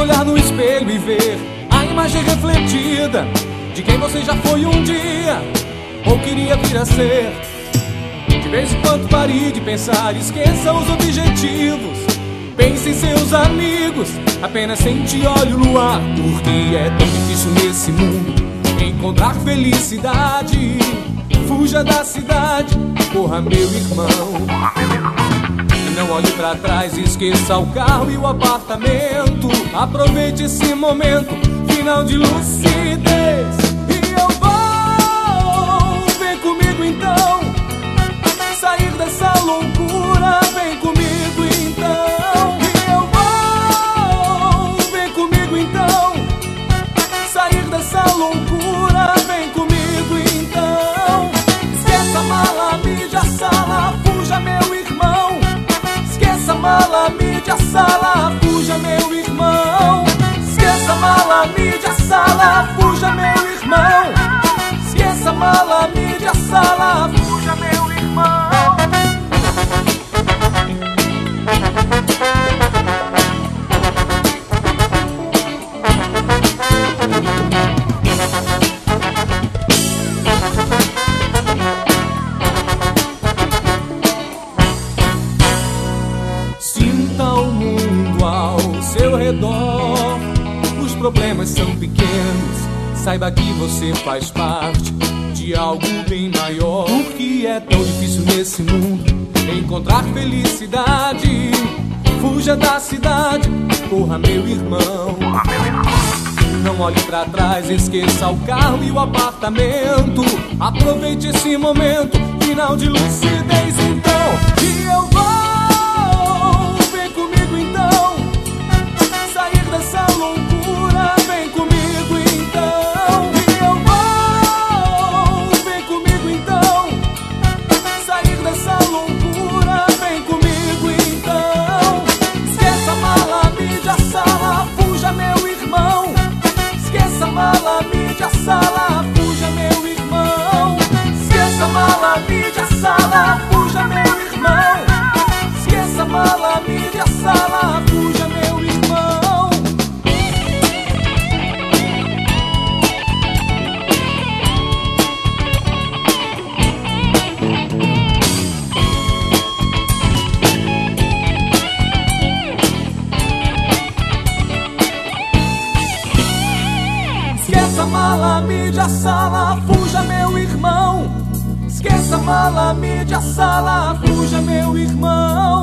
olhar no espelho e ver a imagem refletida de quem você já foi um dia ou queria vir a ser. De vez em quando pare de pensar, esqueça os objetivos, pense em seus amigos, apenas sente e olhe o luar. Porque é tão difícil nesse mundo encontrar felicidade. Fuja da cidade, corra meu irmão. Não olhe pra trás, esqueça o carro e o apartamento. Aproveite esse momento, final de lucidez. E eu vou, vem comigo então, sair dessa loucura, vem comigo então. E eu vou, vem comigo então, sair dessa loucura, vem comigo então. Esqueça mala, mídia, sala, fuja meu irmão. Esqueça mala, mídia, sala, fuja meu irmão. Esqueça mala, mídia, sala, fuja meu irmão. Esqueça mala, mídia, sala, fuja meu irmão. Sinta o mundo ao seu redor. Os problemas são pequenos, saiba que você faz parte de algo bem maior. Porque é tão difícil nesse mundo encontrar felicidade. Fuja da cidade, corra meu irmão. Não olhe pra trás, esqueça o carro e o apartamento. Aproveite esse momento, final de lucidez então. E eu vou, vem comigo então, sair dessa loucura, vem comigo então. E eu vou, vem comigo então, sair dessa loucura, vem comigo então. Esqueça mala, mídia, sala, fuja meu irmão. Esqueça mala, mídia, sala, fuja meu irmão. Esqueça mala, mídia, sala, fuja meu irmão. Esqueça mala, mídia, sala, fuja meu irmão. Esqueça mala, mídia, sala, fuja meu irmão. Esqueça mala, mídia, sala, fuja meu irmão.